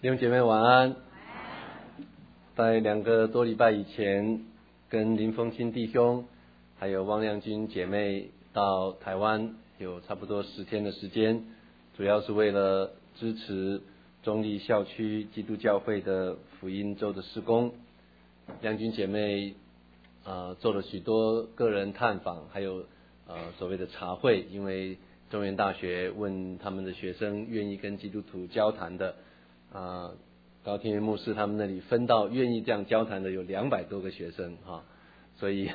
弟兄姐妹晚安。在2个多礼拜以前，跟林峰新弟兄还有汪亮君姐妹到台湾有差不多10天的时间，主要是为了支持中立校区基督教会的福音周的事工。亮君姐妹做了许多个人探访，还有所谓的茶会，因为中原大学问他们的学生愿意跟基督徒交谈的，高天元牧师他们那里分到愿意这样交谈的有200多个学生所以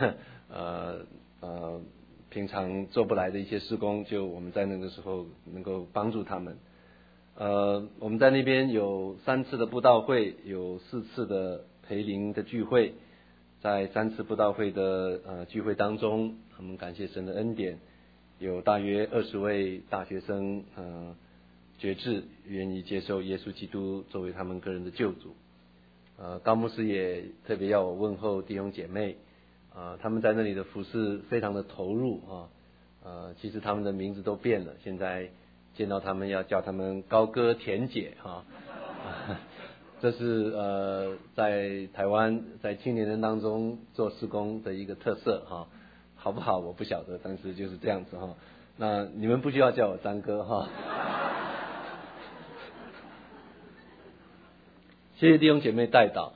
平常做不来的一些事工，就我们在那个时候能够帮助他们。我们在那边有3次的布道会，有4次的培灵的聚会。在3次布道会的聚会当中，我们感谢神的恩典，有大约20位大学生决志愿意接受耶稣基督作为他们个人的救主。高牧师也特别要我问候弟兄姐妹，他们在那里的服事非常的投入其实他们的名字都变了，现在见到他们要叫他们高哥田姐这是在台湾在青年人当中做事工的一个特色好不好我不晓得，但是就是这样子那你们不需要叫我张哥谢谢弟兄姐妹带导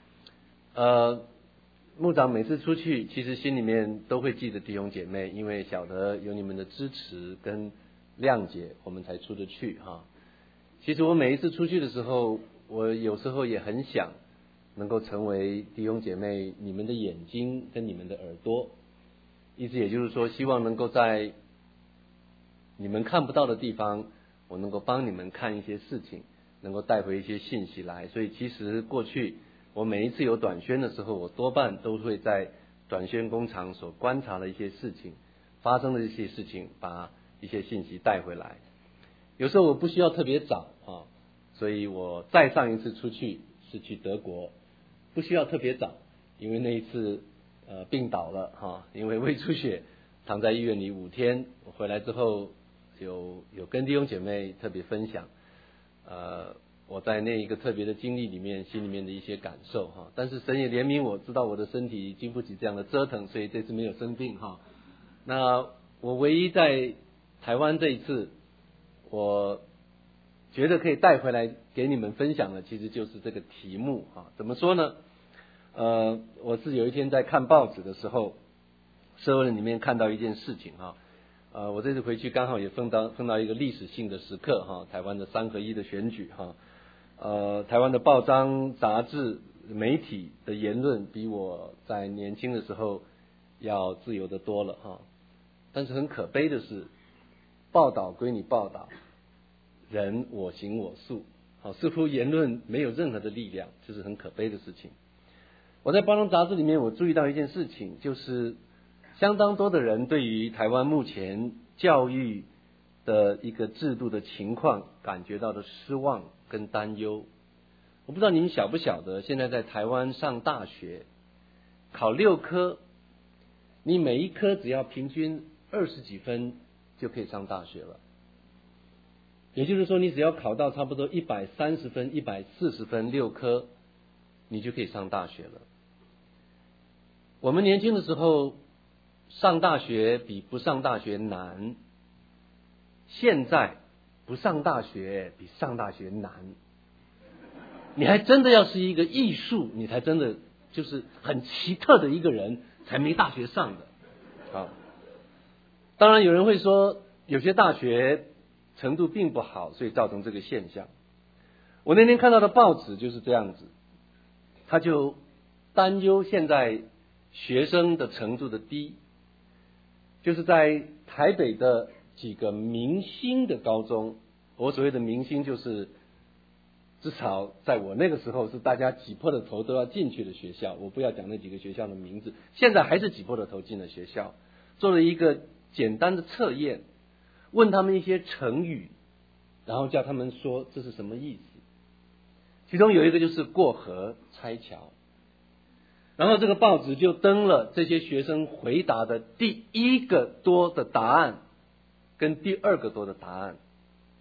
牧长每次出去其实心里面都会记得弟兄姐妹，因为晓得有你们的支持跟谅解，我们才出得去其实我每一次出去的时候，我有时候也很想能够成为弟兄姐妹你们的眼睛跟你们的耳朵，意思也就是说希望能够在你们看不到的地方，我能够帮你们看一些事情，能够带回一些信息来。所以其实过去我每一次有短宣的时候，我多半都会在短宣工厂所观察的一些事情发生的一些事情，把一些信息带回来。有时候我不需要特别早所以我再上一次出去是去德国，不需要特别早，因为那一次病倒了因为胃出血躺在医院里5天，我回来之后有跟弟兄姐妹特别分享我在那一个特别的经历里面心里面的一些感受但是神也怜悯我，知道我的身体经不起这样的折腾，所以这次没有生病那我唯一在台湾这一次我觉得可以带回来给你们分享的，其实就是这个题目怎么说呢我是有一天在看报纸的时候，社会里面看到一件事情我这次回去刚好也碰到一个历史性的时刻台湾的3合1的选举台湾的报章杂志媒体的言论比我在年轻的时候要自由的多了但是很可悲的是，报道归你报道，人我行我素似乎言论没有任何的力量，这是很可悲的事情。我在报章杂志里面我注意到一件事情，就是相当多的人对于台湾目前教育的一个制度的情况感觉到的失望跟担忧。我不知道你们晓不晓得，现在在台湾上大学考6科，你每一科只要平均20几分就可以上大学了。也就是说你只要考到差不多130分140分6科，你就可以上大学了。我们年轻的时候上大学比不上大学难，现在不上大学比上大学难。你还真的要是一个艺术，你才真的就是很奇特的一个人，才没大学上的当然有人会说有些大学程度并不好，所以造成这个现象。我那天看到的报纸就是这样子，他就担忧现在学生的程度的低，就是在台北的几个明星的高中，我所谓的明星就是至少在我那个时候是大家挤破了头都要进去的学校，我不要讲那几个学校的名字，现在还是挤破了头进了学校，做了一个简单的测验，问他们一些成语，然后叫他们说这是什么意思。其中有一个就是过河拆桥，然后这个报纸就登了这些学生回答的第1个多的答案跟第2个多的答案，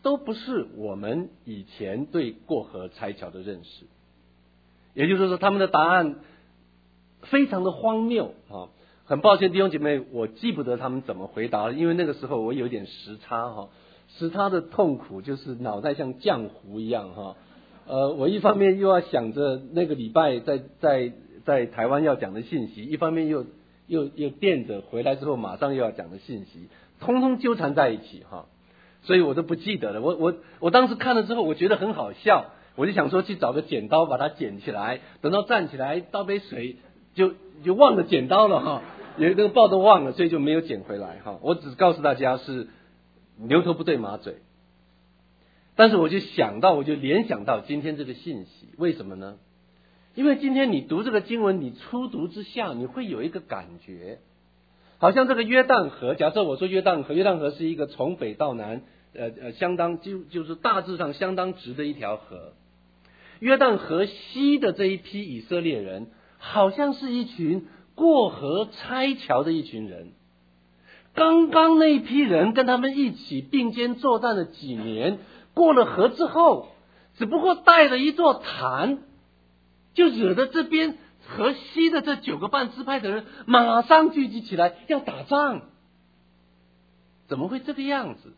都不是我们以前对过河拆桥的认识。也就是说，他们的答案非常的荒谬啊！很抱歉弟兄姐妹，我记不得他们怎么回答了，因为那个时候我有点时差哈。时差的痛苦就是脑袋像浆糊一样哈。我一方面又要想着那个礼拜在台湾要讲的信息，一方面又惦着回来之后马上又要讲的信息，通通纠缠在一起哈。所以我都不记得了。我当时看了之后，我觉得很好笑，我就想说去找个剪刀把它剪起来，等到站起来倒杯水就忘了剪刀了哈，有一个报都忘了，所以就没有捡回来哈。我只告诉大家是牛头不对马嘴，但是我就联想到今天这个信息，为什么呢？因为今天你读这个经文，你初读之下，你会有一个感觉，好像这个约旦河，假设我说约旦河是一个从北到南，相当就是大致上相当直的一条河。约旦河西的这一批以色列人，好像是一群过河拆桥的一群人。刚刚那一批人跟他们一起并肩作战了几年，过了河之后，只不过带了一座坛，就惹得这边河西的这9个半支派的人马上聚集起来要打仗。怎么会这个样子？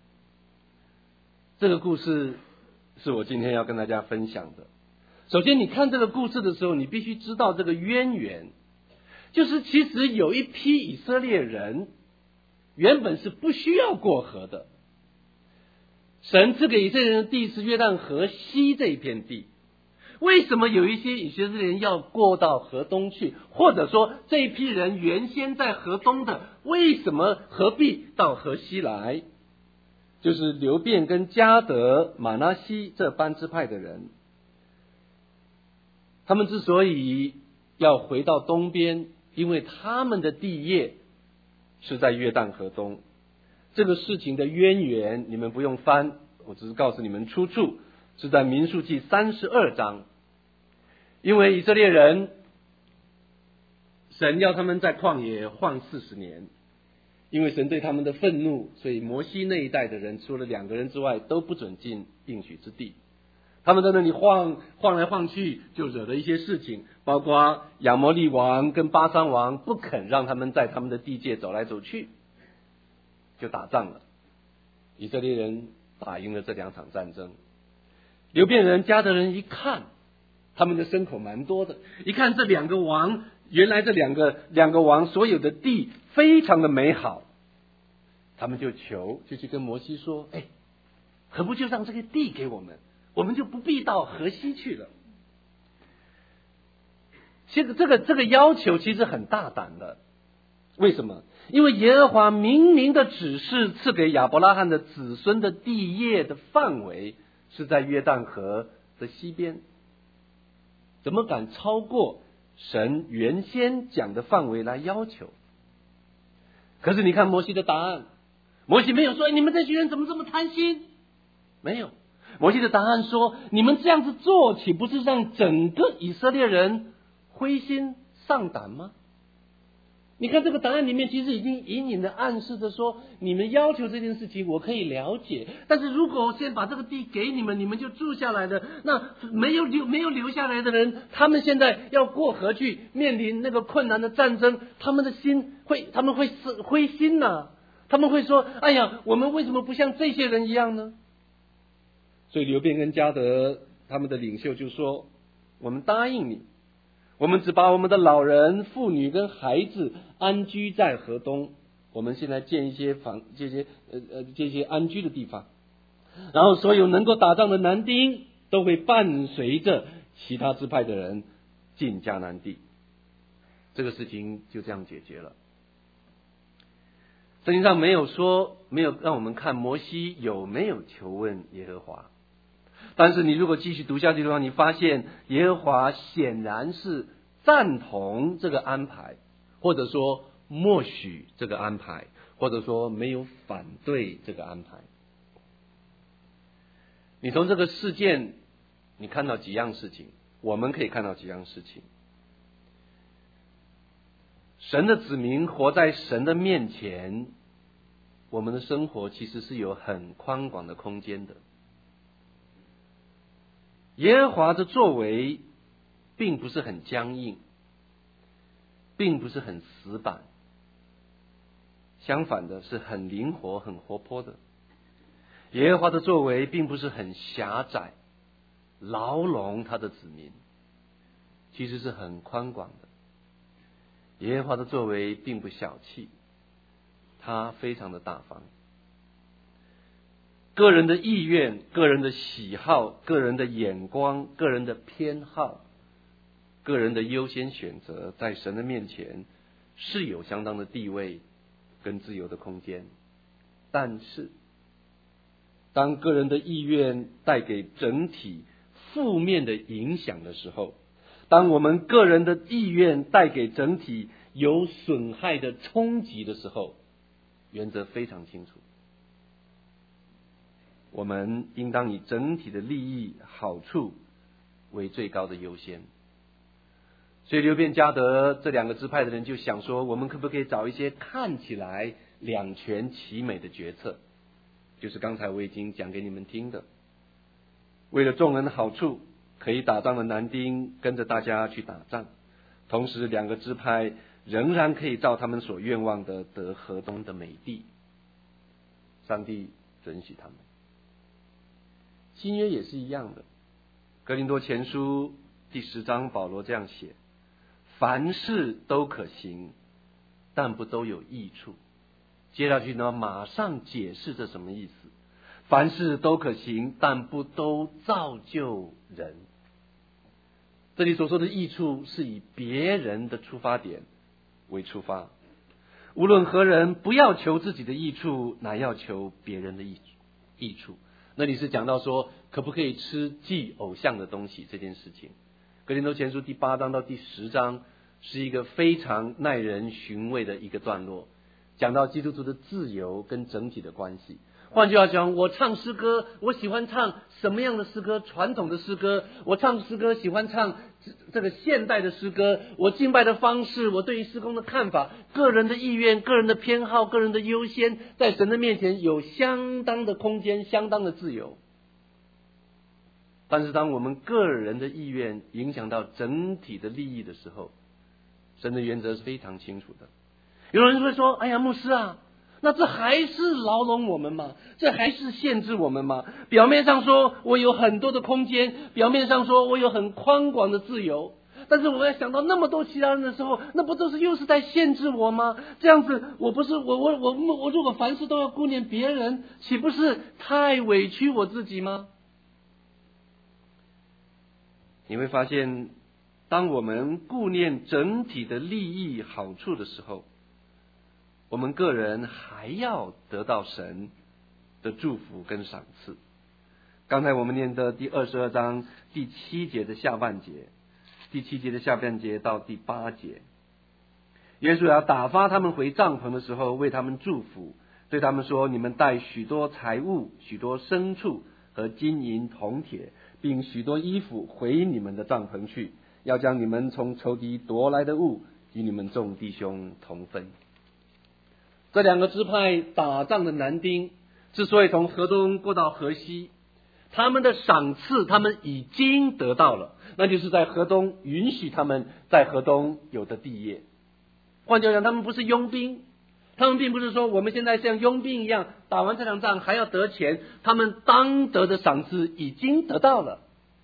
这个故事是我今天要跟大家分享的。首先你看这个故事的时候，你必须知道这个渊源，就是其实有一批以色列人原本是不需要过河的，神赐给以色列人的地是约旦河西这一片地。为什么有一些以色列人要过到河东去？或者说这一批人原先在河东的，为什么何必到河西来？就是流便跟迦得、玛拿西这班支派的人，他们之所以要回到东边，因为他们的地业是在约旦河东。这个事情的渊源你们不用翻，我只是告诉你们出处是在民数记32章。因为以色列人，神要他们在旷野晃40年，因为神对他们的愤怒，所以摩西那一代的人除了2个人之外都不准进应许之地。他们在那里晃来晃去，就惹了一些事情，包括亚摩利王跟巴珊王不肯让他们在他们的地界走来走去，就打仗了。以色列人打赢了这2场战争。流便人、迦得人一看，他们的牲口蛮多的，一看这2个王，原来这两个王所有的地非常的美好，他们就去跟摩西说，何不就让这个地给我们，我们就不必到河西去了。其实这个要求其实很大胆的。为什么？因为耶和华明明的指示赐给亚伯拉罕的子孙的地业的范围是在约旦河的西边，怎么敢超过神原先讲的范围来要求？可是你看摩西的答案，摩西没有说你们这群人怎么这么贪心，没有。摩西的答案说，你们这样子做岂不是让整个以色列人灰心丧胆吗？你看这个答案里面其实已经隐隐的暗示着说，你们要求这件事情我可以了解，但是如果我先把这个地给你们，你们就住下来的，那没有留下来的人，他们现在要过河去面临那个困难的战争，他们会灰心呐，他们会说，哎呀，我们为什么不像这些人一样呢？所以流便跟迦得他们的领袖就说，我们答应你，我们只把我们的老人、妇女跟孩子安居在河东，我们现在建一些这些安居的地方，然后所有能够打仗的男丁都会伴随着其他支派的人进迦南地。这个事情就这样解决了。圣经上没有让我们看摩西有没有求问耶和华，但是你如果继续读下去的话，你发现耶和华显然是赞同这个安排，或者说默许这个安排，或者说没有反对这个安排。你从这个事件你看到几样事情，我们可以看到几样事情。神的子民活在神的面前， 我们的生活其实是有很宽广的空间的。耶和华的作为并不是很僵硬，并不是很死板，相反的是很灵活、很活泼的。耶和华的作为并不是很狭窄，牢笼他的子民，其实是很宽广的。耶和华的作为并不小气，他非常的大方。个人的意愿、个人的喜好、个人的眼光、个人的偏好、个人的优先选择，在神的面前是有相当的地位跟自由的空间。但是当个人的意愿带给整体负面的影响的时候，当我们个人的意愿带给整体有损害的冲击的时候，原则非常清楚，我们应当以整体的利益好处为最高的优先。所以流便迦得这两个支派的人就想说，我们可不可以找一些看起来两全其美的决策，就是刚才我已经讲给你们听的，为了众人的好处，可以打仗的男丁跟着大家去打仗，同时两个支派仍然可以照他们所愿望的得河东的美地。上帝准许他们。新约也是一样的，哥林多前书第10章保罗这样写，凡事都可行，但不都有益处。接下去呢，马上解释这什么意思。凡事都可行，但不都造就人。这里所说的益处是以别人的出发点为出发，无论何人不要求自己的益处，乃要求别人的益处。那里是讲到说可不可以吃祭偶像的东西这件事情。哥林多前书第8章到第10章是一个非常耐人寻味的一个段落，讲到基督徒的自由跟整体的关系。换句话讲，我唱诗歌，我喜欢唱什么样的诗歌？传统的诗歌，我唱诗歌喜欢唱这个现代的诗歌，我敬拜的方式，我对于诗工的看法，个人的意愿、个人的偏好、个人的优先，在神的面前有相当的空间，相当的自由。但是当我们个人的意愿影响到整体的利益的时候，神的原则是非常清楚的。有人会说，哎呀，牧师啊，那这还是牢笼我们吗？这还是限制我们吗？表面上说我有很多的空间，表面上说我有很宽广的自由，但是我要想到那么多其他人的时候，那不都是又是在限制我吗？这样子我不是我如果凡事都要顾念别人，岂不是太委屈我自己吗？你会发现，当我们顾念整体的利益好处的时候，我们个人还要得到神的祝福跟赏赐。刚才我们念的第22章第7节的下半节，第7节的下半节到第8节，耶稣要打发他们回帐篷的时候，为他们祝福，对他们说，你们带许多财物、许多牲畜和金银铜铁，并许多衣服回你们的帐篷去，要将你们从仇敌夺来的物与你们众弟兄同分。这两个支派打仗的男丁之所以从河东过到河西，他们的赏赐他们已经得到了，那就是在河东允许他们在河东有的地业。换句话讲，他们不是佣兵，他们并不是说我们现在像佣兵一样打完这场仗还要得钱，他们当得的赏赐已经得到了，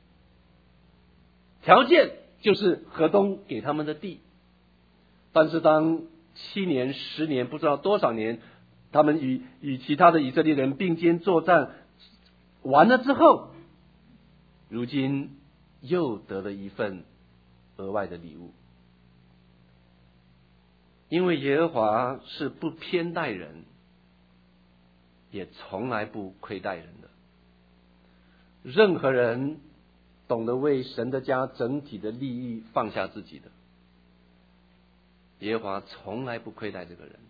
条件就是河东给他们的地。但是当7年10年不知道多少年，他们与其他的以色列人并肩作战完了之后，如今又得了一份额外的礼物。因为耶和华是不偏待人，也从来不亏待人的。任何人懂得为神的家整体的利益放下自己的，耶和华从来不亏待这个人。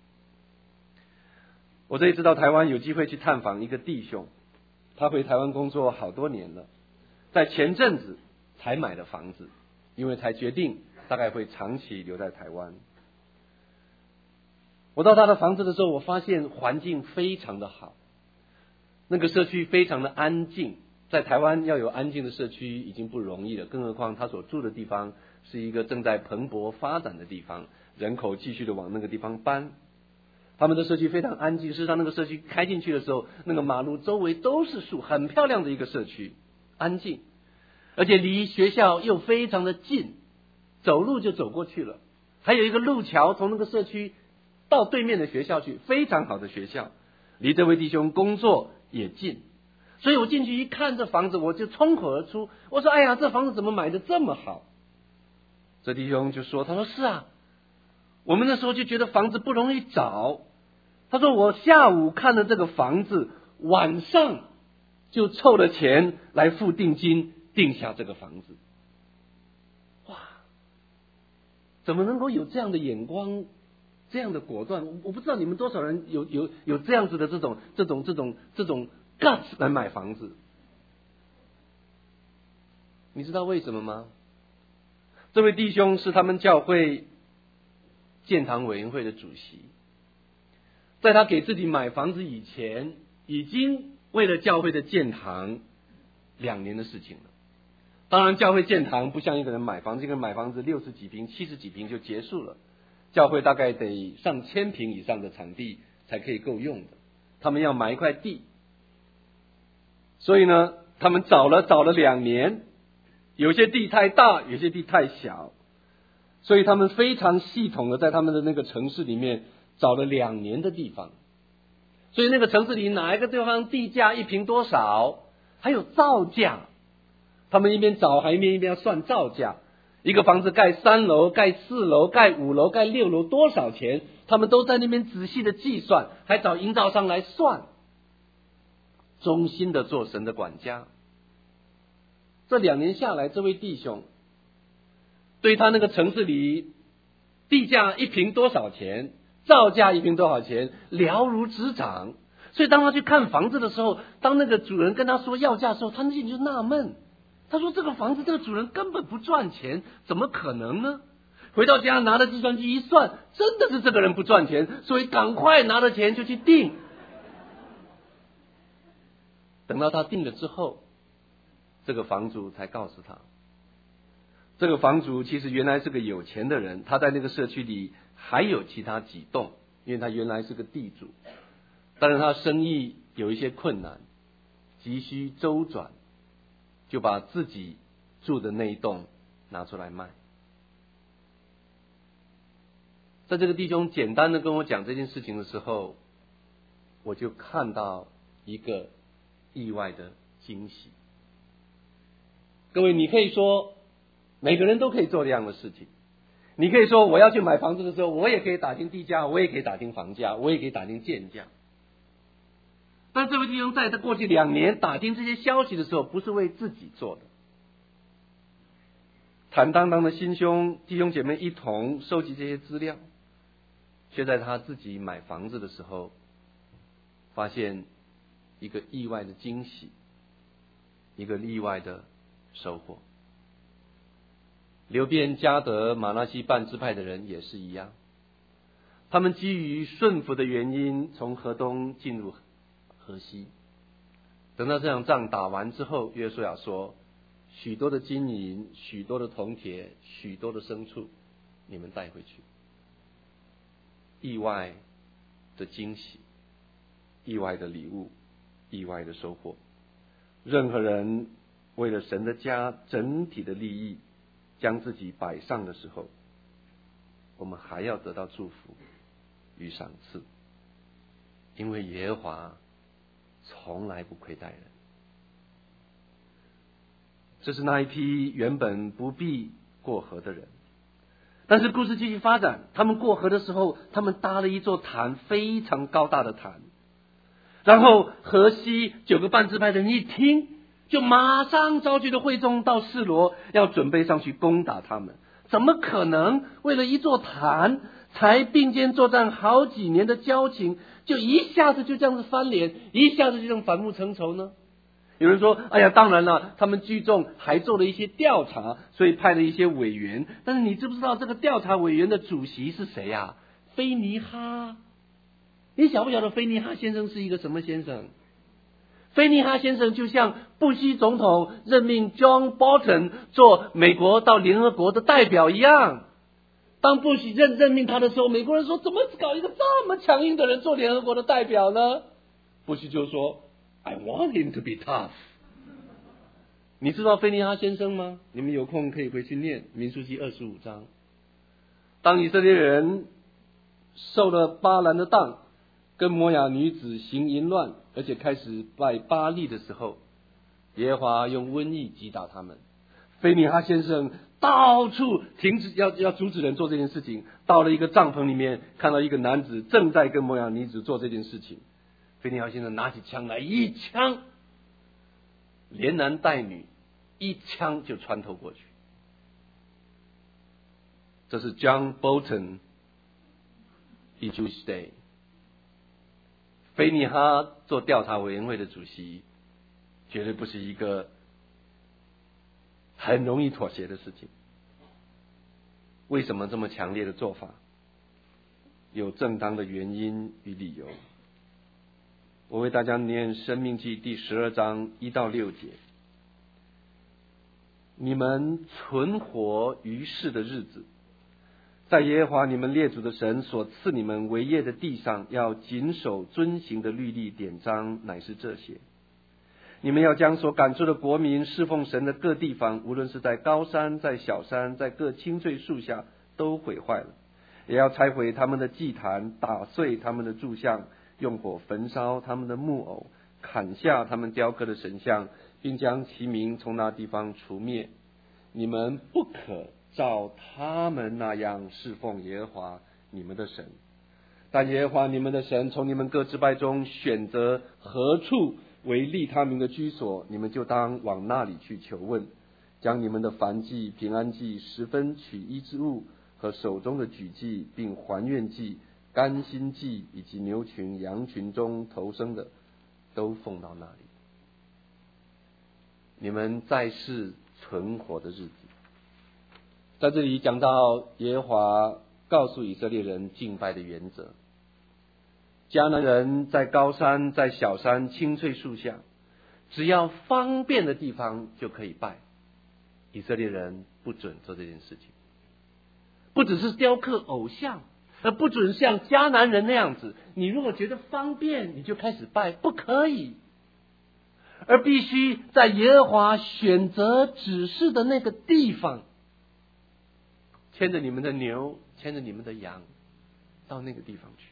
我这一次到台湾有机会去探访一个弟兄，他回台湾工作好多年了，在前阵子才买了房子，因为才决定大概会长期留在台湾。 我到他的房子的时候，我发现环境非常的好，那个社区非常的安静。在台湾要有安静的社区已经不容易了，更何况他所住的地方是一个正在蓬勃发展的地方，人口继续的往那个地方搬。他们的社区非常安静，事实上那个社区开进去的时候，那个马路周围都是树，很漂亮的一个社区，安静，而且离学校又非常的近，走路就走过去了。还有一个路桥从那个社区到对面的学校去，非常好的学校，离这位弟兄工作也近。所以我进去一看这房子，我就冲口而出，我说：“哎呀，这房子怎么买的这么好？”这弟兄就说：“他说是啊，我们那时候就觉得房子不容易找。他说我下午看了这个房子，晚上就凑了钱来付定金，定下这个房子。哇，怎么能够有这样的眼光，这样的果断？我不知道你们多少人有这样子的这种guts 来买房子。你知道为什么吗？这位弟兄是他们教会建堂委员会的主席，在他给自己买房子以前，已经为了教会的建堂2年的事情了。当然教会建堂不像一个人买房子，一个人买房子60几平70几平就结束了，教会大概得上1000平以上的场地才可以够用的。他们要买一块地，所以呢他们找了2年，有些地太大，有些地太小，所以他们非常系统的在他们的那个城市里面找了2年的地方。所以那个城市里哪一个地方地价1平多少，还有造价，他们一边找还一边要算造价。一个房子盖3楼、盖4楼、盖5楼、盖6楼多少钱，他们都在那边仔细的计算，还找营造商来算，忠心的做神的管家。这2年下来，这位弟兄对他那个城市里地价1平多少钱，造价1平多少钱，了如指掌。所以当他去看房子的时候，当那个主人跟他说要价的时候，他心里就纳闷，他说这个房子这个主人根本不赚钱，怎么可能呢？回到家拿着计算机一算，真的是这个人不赚钱，所以赶快拿着钱就去订。等到他订了之后，这个房主才告诉他，这个房主其实原来是个有钱的人，他在那个社区里还有其他几栋，因为他原来是个地主，但是他生意有一些困难，急需周转，就把自己住的那一栋拿出来卖。在这个弟兄简单的跟我讲这件事情的时候，我就看到一个意外的惊喜。各位，你可以说每个人都可以做这样的事情，你可以说我要去买房子的时候，我也可以打听地价，我也可以打听房价，我也可以打听建价。但这位弟兄在他过去2年打听这些消息的时候，不是为自己做的，坦荡荡的心胸，弟兄姐妹一同收集这些资料，却在他自己买房子的时候，发现一个意外的惊喜，一个意外的收获。流便、迦得、玛拿西半支派的人也是一样，他们基于顺服的原因，从河东进入河西。等到这场仗打完之后，约书亚说：许多的金银，许多的铜铁，许多的牲畜，你们带回去。意外的惊喜，意外的礼物，意外的收获。任何人为了神的家整体的利益将自己摆上的时候，我们还要得到祝福与赏赐，因为耶和华从来不亏待人。这是那一批原本不必过河的人，但是故事继续发展，他们过河的时候，他们搭了一座坛，非常高大的坛，然后河西9个半支派的人一听，就马上召集了会众到示罗，要准备上去攻打他们。怎么可能为了一座坛，才并肩作战好几年的交情，就一下子就这样子翻脸，一下子就这样反目成仇呢？有人说，哎呀，当然了，他们聚众还做了一些调查，所以派了一些委员。但是你知不知道这个调查委员的主席是谁啊？ 菲尼哈。你晓不晓得菲尼哈先生是一个什么先生？菲尼哈先生就像布希总统任命 John Bolton 做美国到联合国的代表一样。当布希任命他的时候，美国人说怎么搞一个这么强硬的人做联合国的代表呢？布希就说 I want him to be tough。 你知道菲尼哈先生吗？你们有空可以回去念民数记25章。当以色列人受了巴兰的当，跟摩亚女子行淫乱，而且开始拜巴力的时候，耶和华用瘟疫击打他们。菲尼哈先生到处停止要阻止人做这件事情，到了一个帐篷里面，看到一个男子正在跟摩亚女子做这件事情。菲尼哈先生拿起枪来，一枪连男带女，一枪就穿透过去。这是 John Bolton in Jewish Day。 菲尼哈做调查委员会的主席，绝对不是一个很容易妥协的事情。为什么这么强烈的做法？有正当的原因与理由。我为大家念申命记第12章1到6节。你们存活于世的日子，在耶和华你们列祖的神所赐你们为业的地上，要谨守遵行的律例典章，乃是这些。你们要将所赶出的国民侍奉神的各地方，无论是在高山，在小山，在各青翠树下，都毁坏了。也要拆毁他们的祭坛，打碎他们的柱像，用火焚烧他们的木偶，砍下他们雕刻的神像，并将其名从那地方除灭。你们不可照他们那样侍奉耶和华你们的神。但耶和华你们的神从你们各支派中选择何处为立他名的居所，你们就当往那里去求问，将你们的燔祭、平安祭、十分取一之物和手中的举祭，并还愿祭、甘心祭以及牛群、羊群中头生的，都奉到那里。你们在世存活的日子，在这里讲到耶和华告诉以色列人敬拜的原则。迦南人在高山，在小山青翠树下，只要方便的地方就可以拜。以色列人不准做这件事情，不只是雕刻偶像，不准像迦南人那样子，你如果觉得方便你就开始拜，不可以。而必须在耶和华选择指示的那个地方，牵着你们的牛，牵着你们的羊，到那个地方去。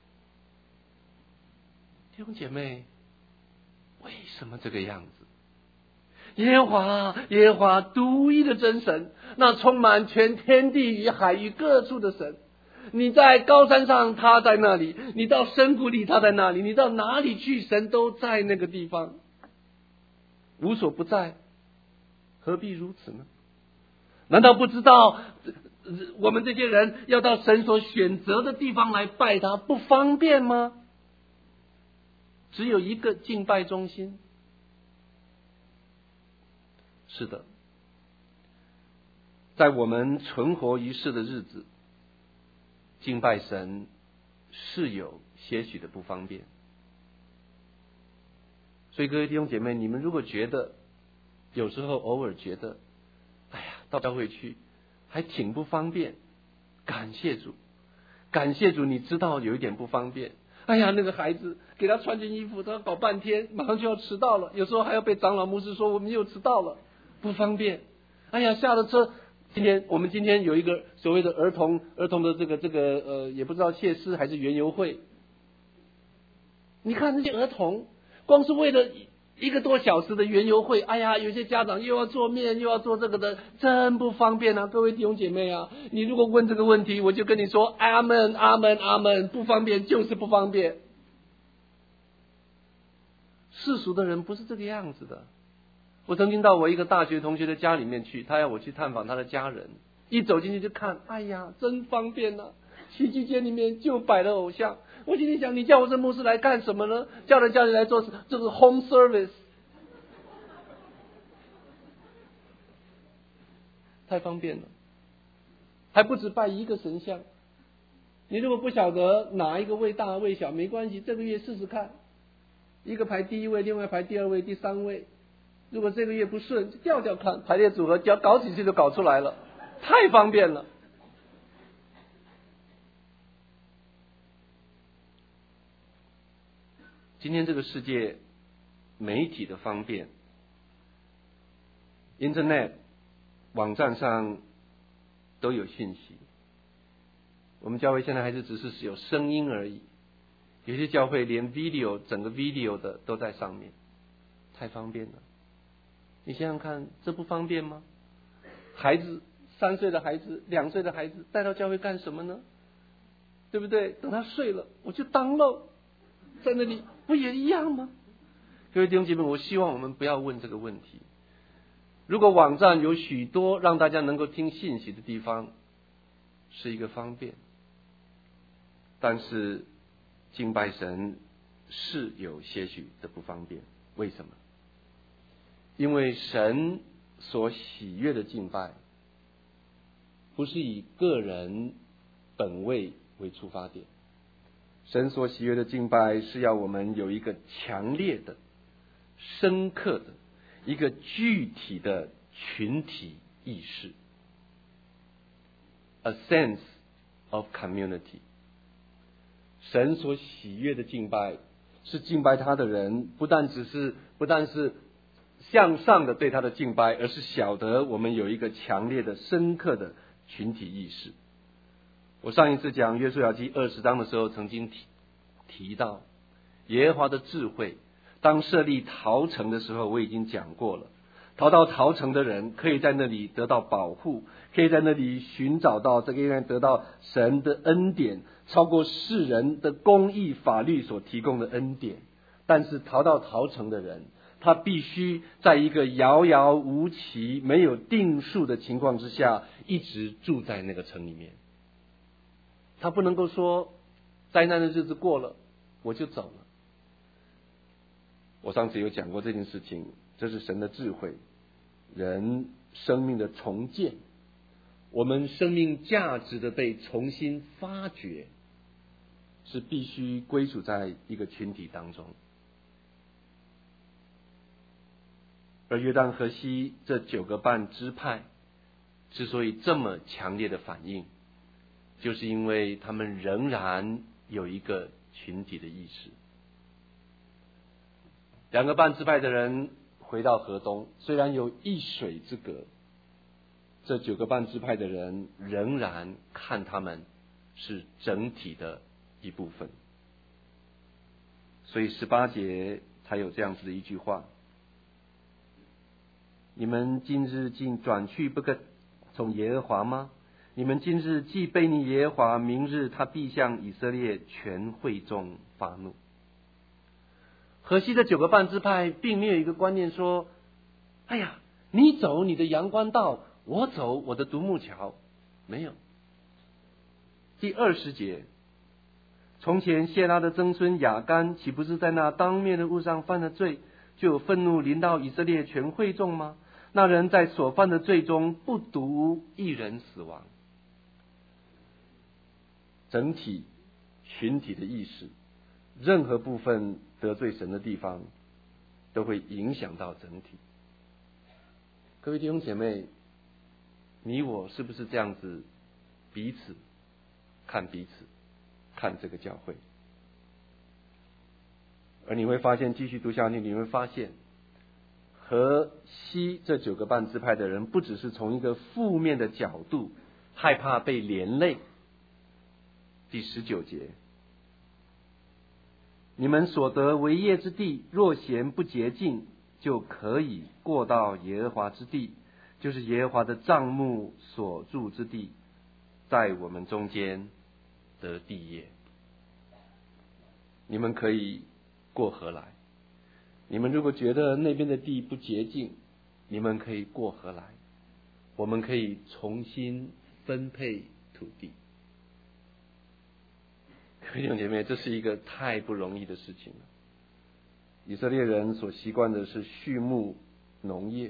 弟兄姐妹，为什么这个样子？耶和华独一的真神，那充满全天地与海与各处的神。你在高山上，他在那里；你到深谷里，他在那里；你到哪里去，神都在那个地方，无所不在，何必如此呢？难道不知道我们这些人要到神所选择的地方来拜他不方便吗？只有一个敬拜中心。是的，在我们存活于世的日子，敬拜神是有些许的不方便。所以各位弟兄姐妹，你们如果觉得有时候偶尔觉得哎呀到教会去还挺不方便，感谢主，感谢主，你知道有一点不方便。哎呀，那个孩子给他穿件衣服，他要搞半天，马上就要迟到了，有时候还要被长老牧师说我们又迟到了，不方便。哎呀，下了车，我们今天有一个所谓的儿童的这个也不知道谢师还是园游会。你看那些儿童，光是为了1个多小时的园游会，哎呀，有些家长又要做面又要做这个的，真不方便啊！各位弟兄姐妹啊，你如果问这个问题，我就跟你说阿们阿们阿们，不方便就是不方便。世俗的人不是这个样子的。我曾经到我一个大学同学的家里面去，他要我去探访他的家人，一走进去就看，哎呀，真方便啊！戏剧间里面就摆了偶像。我心里想，你叫我这牧师来干什么呢？叫你来做这个 home service， 太方便了。还不止拜一个神像， 你如果不晓得哪一个位大位小，没关系，这个月试试看，一个排第一位，另外排第二位、第三位。如果这个月不顺，就调调看，排列组合，只要搞几次就搞出来了，太方便了。今天这个世界媒体的方便 Internet 网站上都有讯息，我们教会现在还是只是有声音而已，有些教会连 video 整个 video 的都在上面，太方便了。你想想看，这不方便吗？孩子3岁的孩子、2岁的孩子带到教会干什么呢？对不对？等他睡了，我就download在那里，不也一样吗？各位弟兄姐妹，我希望我们不要问这个问题。如果网站有许多让大家能够听信息的地方，是一个方便，但是敬拜神是有些许的不方便。为什么？因为神所喜悦的敬拜，不是以个人本位为出发点。神所喜悦的敬拜是要我们有一个强烈的、深刻的、一个具体的群体意识 ，a sense of community。神所喜悦的敬拜是敬拜他的人，不但是向上的对他的敬拜，而是晓得我们有一个强烈的、深刻的群体意识。我上一次讲约书亚记20章的时候，曾经提到耶和华的智慧。当设立逃城的时候，我已经讲过了。逃到逃城的人，可以在那里得到保护，可以在那里寻找到这个应该得到神的恩典，超过世人的公义法律所提供的恩典。但是逃到逃城的人，他必须在一个遥遥无期、没有定数的情况之下，一直住在那个城里面。他不能够说灾难的日子过了我就走了。我上次有讲过这件事情，这是神的智慧，人生命的重建，我们生命价值的被重新发掘，是必须归属在一个群体当中。而约旦河西这9个半支派之所以这么强烈的反应，就是因为他们仍然有一个群体的意识。2个半支派的人回到河东，虽然有一水之隔，这9个半支派的人仍然看他们是整体的一部分。所以18节才有这样子的一句话：你们今日竟转去不可从耶和华吗？你们今日既背逆耶和华，明日他必向以色列全会众发怒。河西的9个半支派并没有一个观念说，哎呀，你走你的阳关道，我走我的独木桥，没有。第20节，从前谢拉的曾孙亚干岂不是在那当面的物上犯了罪，就有愤怒临到以色列全会众吗？那人在所犯的罪中不独一人死亡。整体群体的意识，任何部分得罪神的地方，都会影响到整体。各位弟兄姐妹，你我是不是这样子彼此看彼此，看这个教会？而你会发现，继续读下去，你会发现河西这9个半支派的人，不只是从一个负面的角度害怕被连累。第19节，你们所得为业之地，若嫌不洁净，就可以过到耶和华之地，就是耶和华的帐幕所住之地，在我们中间得地业。你们可以过河来，你们如果觉得那边的地不洁净，你们可以过河来，我们可以重新分配土地。弟兄姐妹，这是一个太不容易的事情了。以色列人所习惯的是畜牧农业，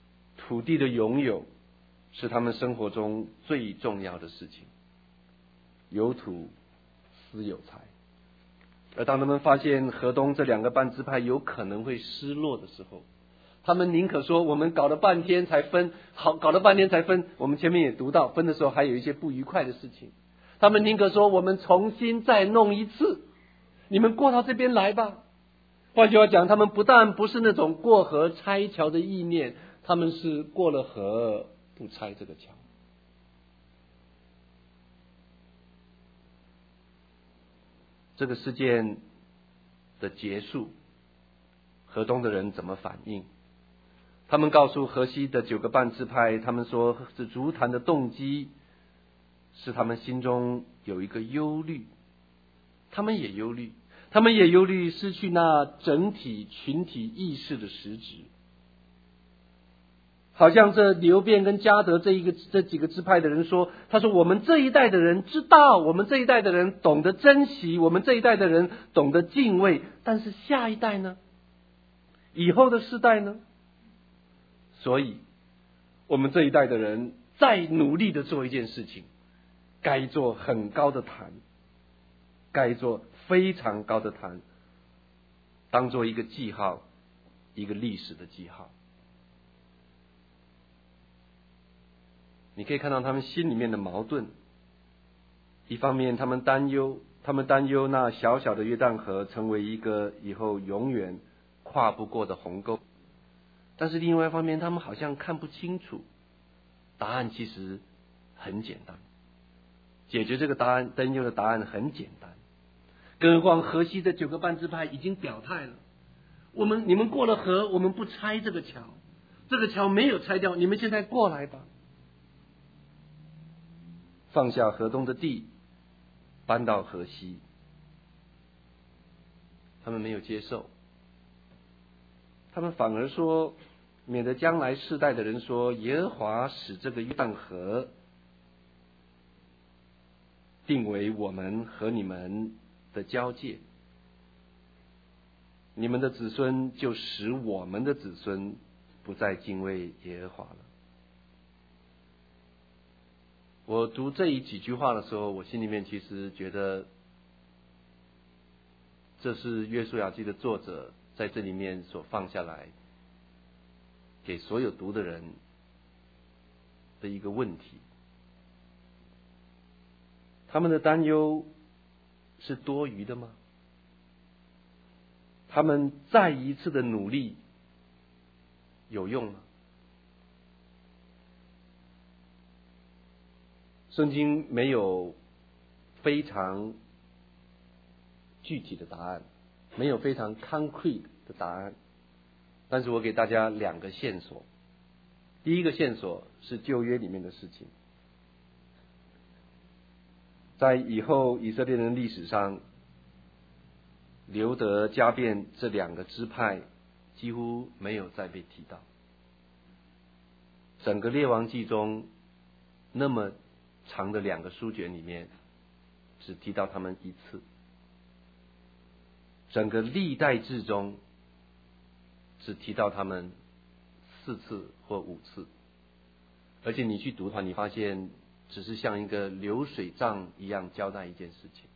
土地的拥有是他们生活中最重要的事情。 有土斯有财。而当他们发现河东这2个半支派有可能会失落的时候，他们宁可说我们搞了半天才分，搞了半天才分，我们前面也读到分的时候还有一些不愉快的事情，他们宁可说我们重新再弄一次，你们过到这边来吧。换句话讲，他们不但不是那种过河拆桥的意念，他们是过了河不拆这个桥。这个事件的结束，河东的人怎么反应？他们告诉河西的9个半支派，他们说这筑坛的动机是他们心中有一个忧虑，他们也忧虑失去那整体群体意识的实质。好像这流便跟迦得这几个支派的人说，他说我们这一代的人知道，我们这一代的人懂得珍惜，我们这一代的人懂得敬畏，但是下一代呢？以后的世代呢？所以我们这一代的人再努力的做一件事情，该做很高的坛，该做非常高的坛，当做一个记号，一个历史的记号。你可以看到他们心里面的矛盾，一方面他们担忧那小小的约旦河成为一个以后永远跨不过的鸿沟，但是另外一方面他们好像看不清楚答案，其实很简单，解决这个担忧的答案很简单。更何况河西的9个半支派已经表态了，你们过了河，我们不拆这个桥，这个桥没有拆掉，你们现在过来吧。放下河东的地，搬到河西，他们没有接受，他们反而说，免得将来世代的人说耶和华使这个约旦河定为我们和你们的交界，你们的子孙就使我们的子孙不再敬畏耶和华了。我读这几句话的时候，我心里面其实觉得，这是约书亚记的作者在这里面所放下来给所有读的人的一个问题。他们的担忧是多余的吗？他们再一次的努力有用吗？圣经没有非常具体的答案，没有非常 concrete 的答案，但是我给大家2个线索。第一个线索是旧约里面的事情，在以后以色列人历史上，流得加变这2个支派几乎没有再被提到，整个列王记中那么长的2个书卷里面只提到他们1次，整个历代志中只提到他们4次或5次，而且你去读的话，你发现只是像一个流水账一样交代一件事情，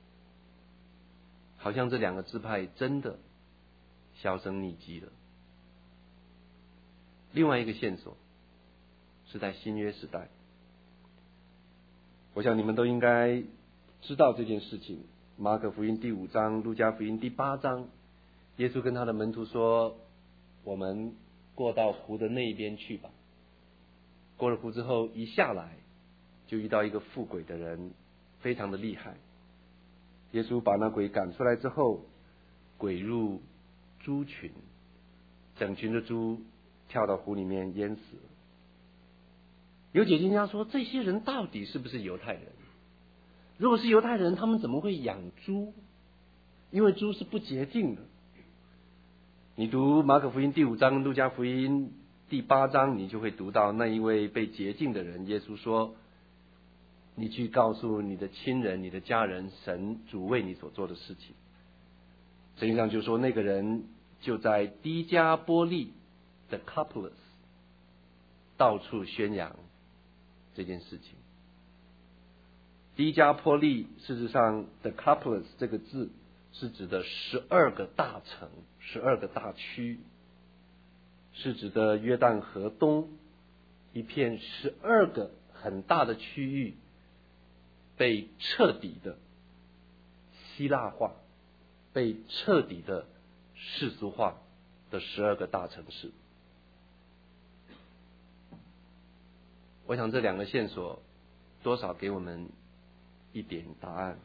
好像这2个支派真的销声匿迹了。另外一个线索是在新约时代，我想你们都应该知道这件事情。马可福音第5章，路加福音第8章，耶稣跟他的门徒说，我们过到湖的那一边去吧。过了湖之后，一下来就遇到一个附鬼的人，非常的厉害。耶稣把那鬼赶出来之后，鬼入猪群，整群的猪跳到湖里面淹死了。有解经家说，这些人到底是不是犹太人？如果是犹太人，他们怎么会养猪？因为猪是不洁净的。你读马可福音第5章，路加福音第8章，你就会读到那一位被洁净的人，耶稣说，你去告诉你的亲人、你的家人，神主为你所做的事情。圣经上就说，那个人就在低加波利的 Decapolis 到处宣扬这件事情。 低加波利事实上 Decapolis 这个字是指的12个大城，12个大区，是指的约旦河东一片12个很大的区域被彻底的希腊化，被彻底的世俗化的12个大城市。我想这2个线索多少给我们一点答案。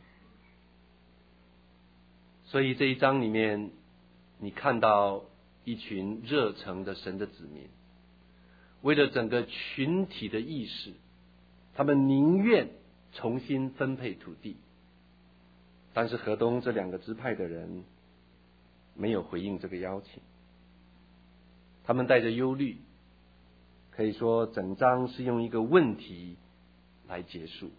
所以这一章里面，你看到一群热诚的神的子民，为了整个群体的意识，他们宁愿重新分配土地。但是河东这2个支派的人没有回应这个邀请，他们带着忧虑，可以说整章是用一个问题来结束。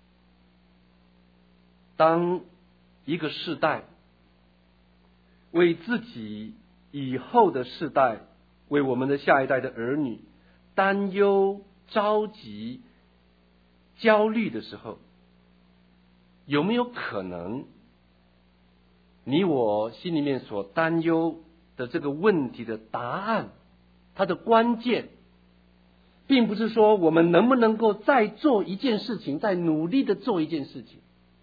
当一个世代为自己以后的世代，为我们的下一代的儿女担忧、着急、焦虑的时候，有没有可能你我心里面所担忧的这个问题的答案，它的关键并不是说我们能不能够再做一件事情，再努力的做一件事情，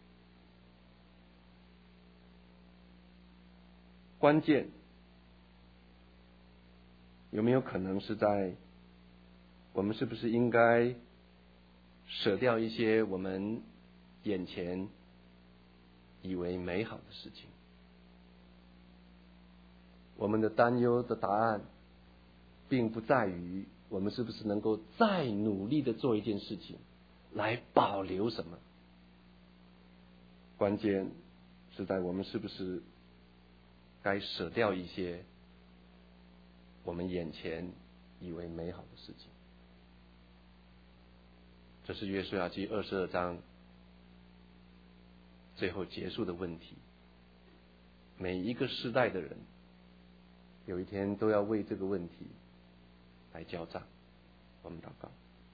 关键有没有可能是在我们是不是应该舍掉一些我们眼前以为美好的事情？我们的担忧的答案并不在于我们是不是能够再努力的做一件事情来保留什么，关键是在我们是不是该舍掉一些我们眼前以为美好的事情。这是约书亚记22章最后结束的问题。每一个世代的人有一天都要为这个问题来交账。我们祷告。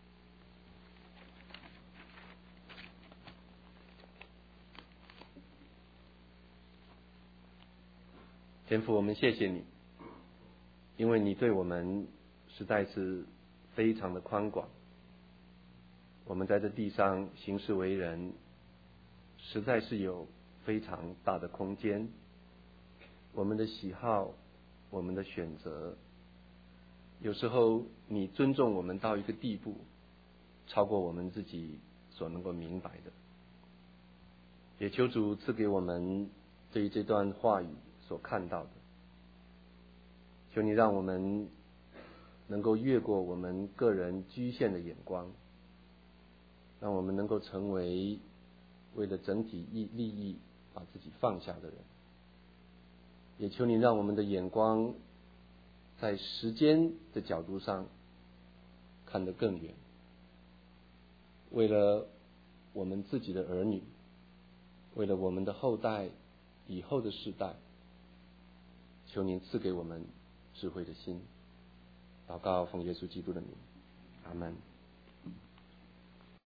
天父，我们谢谢你，因为你对我们实在是非常的宽广。我们在这地上行事为人，实在是有非常大的空间。我们的喜好，我们的选择，有时候你尊重我们到一个地步，超过我们自己所能够明白的。也求主赐给我们对于这段话语所看到的，求你让我们能够越过我们个人局限的眼光，让我们能够成为为了整体利益把自己放下的人。也求你让我们的眼光在时间的角度上看得更远，为了我们自己的儿女，为了我们的后代以后的世代，求您赐给我们智慧的心。祷告奉耶稣基督的名，阿们。